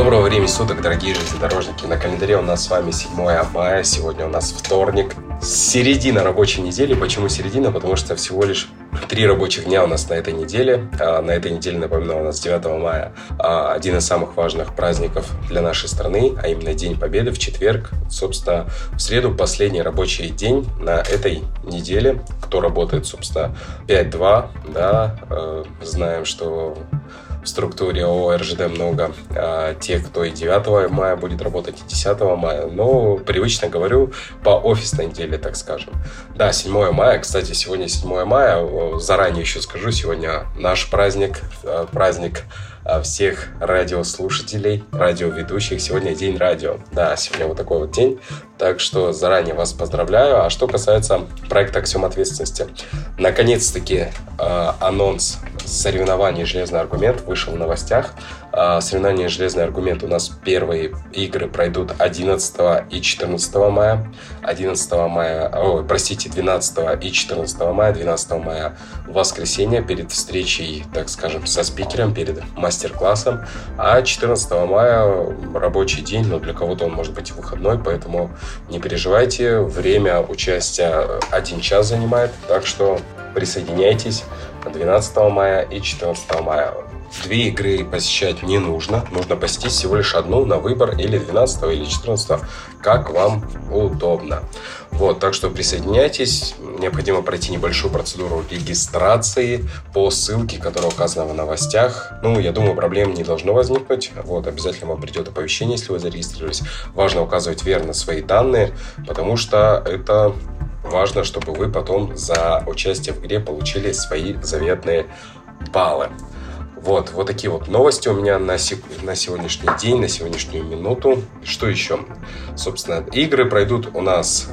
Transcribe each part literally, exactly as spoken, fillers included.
Доброго времени суток, дорогие железнодорожники. На календаре у нас с вами седьмое мая. Сегодня у нас вторник. Середина рабочей недели. Почему середина? Потому что всего лишь три рабочих дня у нас на этой неделе. А на этой неделе, напоминаю, у нас девятого мая один из самых важных праздников для нашей страны, а именно День Победы в четверг. Собственно, в среду последний рабочий день на этой неделе. Кто работает, собственно, пять-два, да, знаем, что в структуре ООО эр жэ дэ много а, тех, кто и девятого мая будет работать, и десятого мая. Но привычно говорю по офисной неделе, так скажем. Да, седьмое мая. Кстати, сегодня седьмое мая. Заранее еще скажу, сегодня наш праздник, праздник всех радиослушателей, радиоведущих. Сегодня день радио. Да, сегодня вот такой вот день. Так что заранее вас поздравляю. А что касается проекта «Аксиом ответственности», наконец-таки э, анонс соревнований «Железный аргумент» вышел в новостях. Э, соревнования «Железный аргумент» у нас первые игры пройдут одиннадцатого и четырнадцатого мая. одиннадцатого мая, ой, простите, двенадцатого и четырнадцатого мая. двенадцатого мая в воскресенье перед встречей, так скажем, со спикером, перед мастер-классом. А четырнадцатого мая рабочий день, но для кого-то он может быть и выходной, поэтому не переживайте, время участия один час занимает, так что присоединяйтесь двенадцатого мая и четырнадцатого мая. Две игры посещать не нужно, нужно посетить всего лишь одну на выбор, или двенадцатого, или четырнадцатого, как вам удобно. Вот, так что присоединяйтесь, необходимо пройти небольшую процедуру регистрации по ссылке, которая указана в новостях. Ну, я думаю, проблем не должно возникнуть. Вот, обязательно вам придет оповещение, если вы зарегистрировались. Важно указывать верно свои данные, потому что это важно, чтобы вы потом за участие в игре получили свои заветные баллы. Вот, вот такие вот новости у меня на, се- на сегодняшний день, на сегодняшнюю минуту. Что еще? Собственно, игры пройдут у нас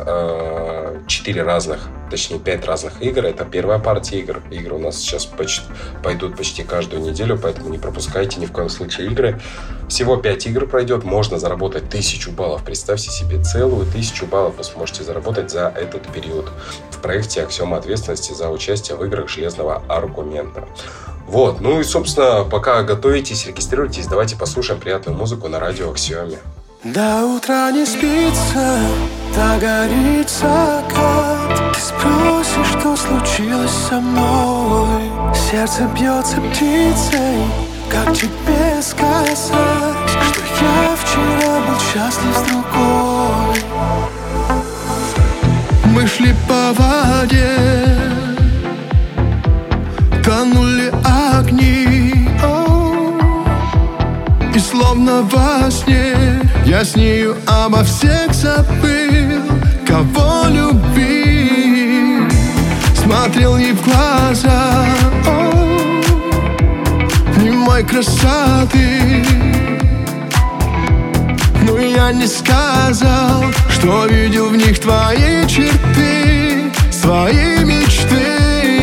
э, четыре разных, точнее пять разных игр. Это первая партия игр. Игры у нас сейчас почти, пойдут почти каждую неделю, поэтому не пропускайте ни в коем случае игры. Всего пять игр пройдет. Можно заработать тысячу баллов. Представьте себе, целую тысячу баллов вы сможете заработать за этот период в проекте «Аксиом ответственности» за участие в играх «Железного аргумента». Вот, ну и, собственно, пока готовитесь, регистрируйтесь, давайте послушаем приятную музыку на радио «Аксиоме». До утра не спится, догорит закат. Ты спросишь, что случилось со мной. Сердце бьется птицей, как тебе сказать, что я вчера был счастлив с другой. Мы шли по воде, тонули огни, о, и словно во сне я с нею обо всех забыл, кого любил. Смотрел ей в глаза, о, немой красоты, но я не сказал, что видел в них твои черты, свои мечты.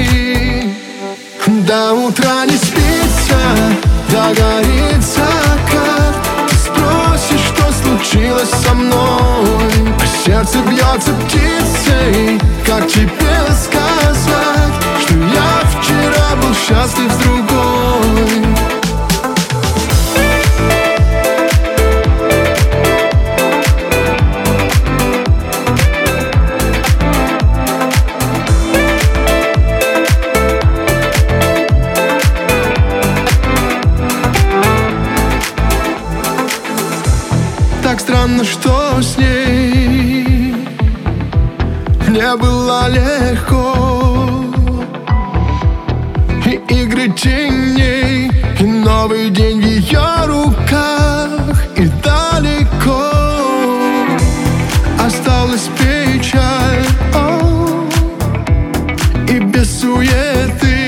До утра не спится, догорит закат. Ты спросишь, что случилось со мной. А сердце бьется птицей, как тебе сказать, что я вчера был счастлив с другой. Странно, что с ней мне было легко, и игры теней, и новый день в ее руках, и далеко осталась печаль, о, и без суеты.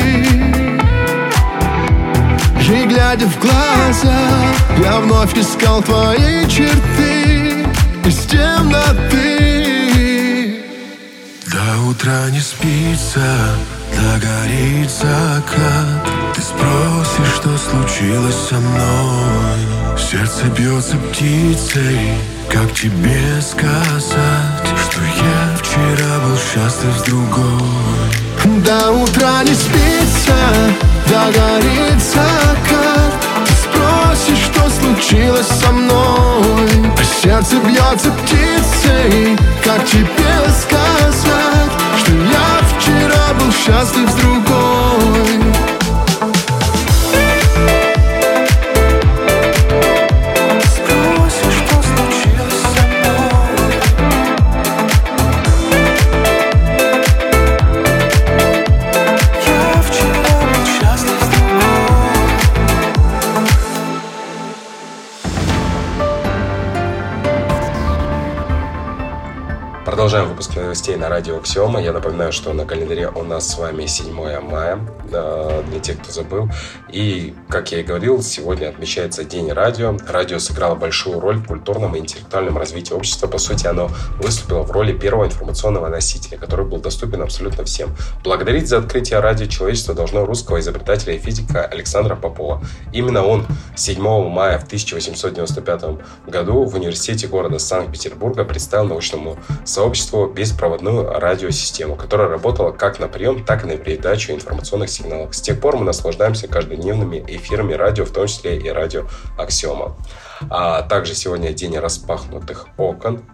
И глядя в глаза, я вновь искал твои черты из темноты. До утра не спится, догорит закат. Ты спросишь, что случилось со мной. Сердце бьется птицей, как тебе сказать, что я вчера был счастлив с другой. До утра не спится, догорит закат. Ты спросишь, что случилось со мной. сердце бьется птицей. Как тебе сказать, что я вчера был счастлив с другой? Продолжаем выпуск новостей на радио Аксиома. Я напоминаю, что на календаре у нас с вами седьмое мая, для тех, кто забыл. И, как я и говорил, сегодня отмечается День радио. Радио сыграло большую роль в культурном и интеллектуальном развитии общества. По сути, оно выступило в роли первого информационного носителя, который был доступен абсолютно всем. Благодарить за открытие радио человечество должно русского изобретателя и физика Александра Попова. Именно он седьмого мая в тысяча восемьсот девяносто пятом году в университете города Санкт-Петербурга представил научному сообществу беспроводную радиосистему, которая работала как на прием, так и на передачу информационных сигналов. С тех пор мы наслаждаемся каждодневными эфирами радио, в том числе и радио Аксиома. А также сегодня день распахнутых окон.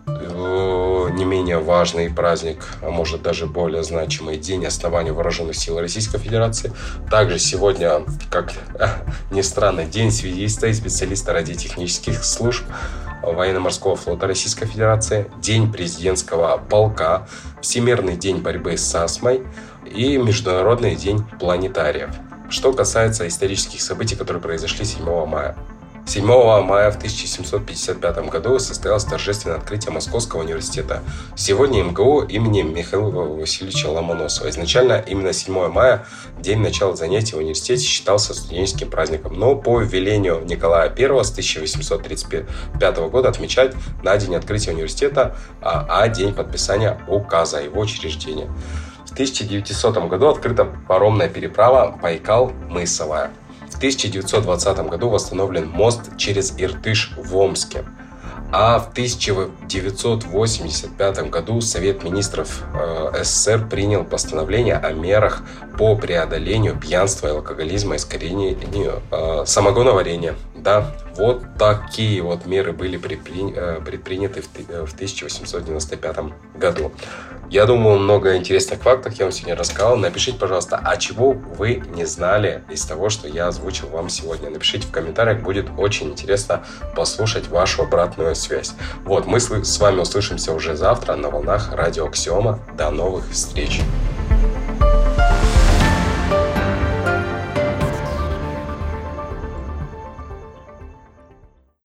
Не менее важный праздник, а может даже более значимый день основания Вооруженных сил Российской Федерации. Также сегодня, как ни странно, день связиста и специалиста радиотехнических служб Военно-морского флота Российской Федерации, День президентского полка, Всемирный день борьбы с астмой и Международный день планетариев. Что касается исторических событий, которые произошли седьмого мая. седьмого мая в тысяча семьсот пятьдесят пятом году состоялось торжественное открытие Московского университета. Сегодня эм гэ у имени Михаила Васильевича Ломоносова. Изначально именно седьмого мая, день начала занятий в университете, считался студенческим праздником. Но по велению Николая Первого с тысяча восемьсот тридцать пятого года отмечать на день открытия университета, а, а день подписания указа о его учреждении. В тысяча девятисотом году открыта паромная переправа Байкал-Мысовая. В тысяча девятьсот двадцатом году восстановлен мост через Иртыш в Омске. А в тысяча девятьсот восемьдесят пятом году Совет министров э, эс эс эс эр принял постановление о мерах по преодолению пьянства и алкоголизма и искоренению э, самогоноварения. Да, вот такие вот меры были предприняты в тысяча восемьсот девяносто пятом году. Я думаю, много интересных фактов я вам сегодня рассказал. Напишите, пожалуйста, а чего вы не знали из того, что я озвучил вам сегодня. Напишите в комментариях, будет очень интересно послушать вашу обратную связь. Вот, мы с вами услышимся уже завтра на волнах радио Аксиома. До новых встреч!